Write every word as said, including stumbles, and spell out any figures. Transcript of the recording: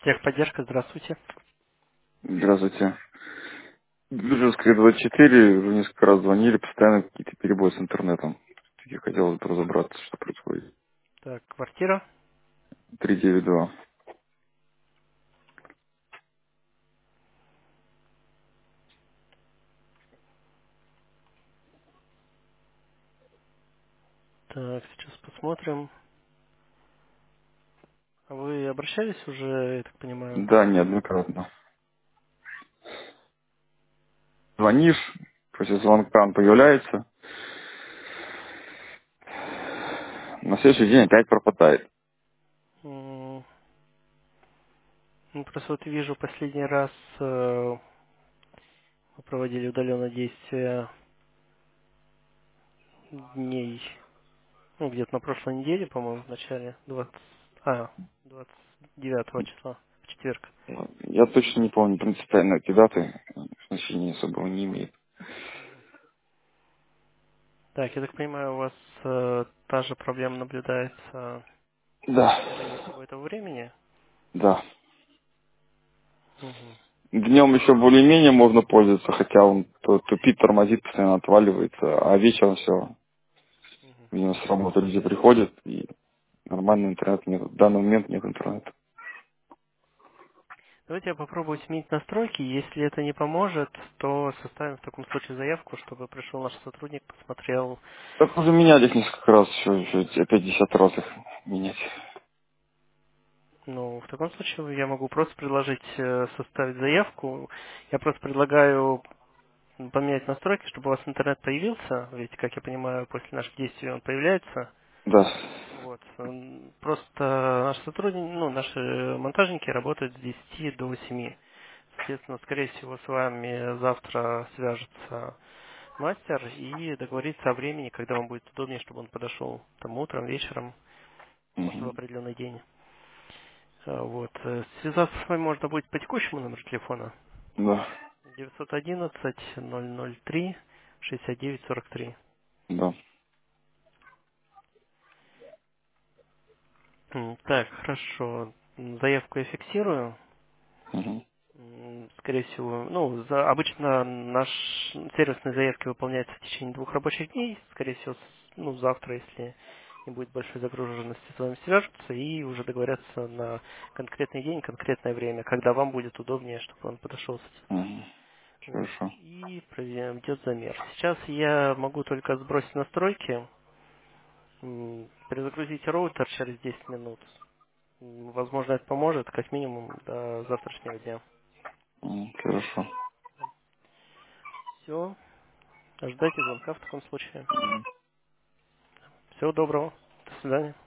Техподдержка, здравствуйте. Здравствуйте. Биржевская двадцать четыре, уже несколько раз звонили, постоянно какие-то перебои с интернетом. Я хотел бы разобраться, что происходит. Так, квартира. три девять два. Так, сейчас посмотрим. А вы обращались уже, я так понимаю? Да, неоднократно. Звонишь, после звонка он появляется, на следующий день опять пропадает. М, Ну, просто вот вижу, последний раз э, мы проводили удаленное действие дней, ну, где-то на прошлой неделе, по-моему, в начале двадцать, а, двадцать девятого числа, в четверг. Я точно не помню принципиально эти даты, значения особого не имеет. Так, я так понимаю, у вас э, та же проблема наблюдается в Да, течение всего этого времени? да. Мгм. Днем еще более-менее можно пользоваться, хотя он то тупит, тормозит, постоянно отваливается, а вечером все, видимо, с работы люди приходят, и нормальный интернет нет. В данный момент нет интернета. Давайте я попробую сменить настройки. Если это не поможет, то составим в таком случае заявку, чтобы пришел наш сотрудник, посмотрел. Так уже менялись несколько раз, еще, еще опять десятый раз их менять. Ну, в таком случае я могу просто предложить э, составить заявку. Я просто предлагаю поменять настройки, чтобы у вас интернет появился. Ведь, как я понимаю, после наших действий он появляется. Да. Вот. М, Просто наши сотрудники, ну, наши монтажники работают с десяти до семи. Соответственно, скорее всего, с вами завтра свяжется мастер и договориться о времени, когда вам будет удобнее, чтобы он подошел там утром, вечером, просто в Мгм. определенный день. А, Вот. Э, Связаться с вами можно будет по текущему номеру телефона Да. девятьсот одиннадцать ноль ноль три шестьдесят девять сорок три. Да. М, Так, хорошо. М, Заявку я фиксирую. Мгм. М, Скорее всего, ну, за- обычно наш сервисные заявки выполняются в течение двух рабочих дней. Скорее всего, с- ну, завтра, если не будет большой загруженности, с вами свяжутся и уже договорятся на конкретный день, конкретное время, когда вам будет удобнее, чтобы он подошел. Мгм. Вот. Хорошо. И проведет замер. Сейчас я могу только сбросить настройки, м, перезагрузить роутер через десять минут. М, Возможно, это поможет как минимум до завтрашнего дня. М, Хорошо. Все. Ждайте звонка в таком случае. Всего доброго. До свидания.